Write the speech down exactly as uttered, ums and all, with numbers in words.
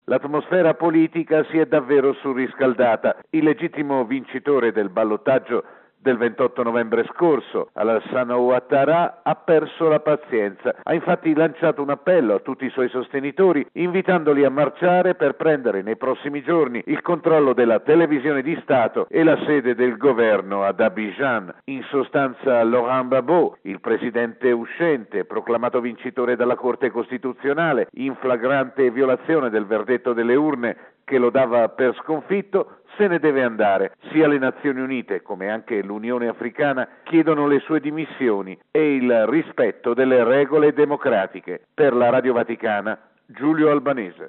L'atmosfera politica si è davvero surriscaldata. Il legittimo vincitore del ballottaggio del ventotto novembre scorso, Alassane Ouattara, ha perso la pazienza. Ha infatti lanciato un appello a tutti i suoi sostenitori, invitandoli a marciare per prendere nei prossimi giorni il controllo della televisione di Stato e la sede del governo ad Abidjan. In sostanza, Laurent Gbagbo, il presidente uscente, proclamato vincitore dalla Corte Costituzionale, in flagrante violazione del verdetto delle urne che lo dava per sconfitto, se ne deve andare. Sia le Nazioni Unite come anche l'Unione Africana chiedono le sue dimissioni e il rispetto delle regole democratiche. Per la Radio Vaticana, Giulio Albanese.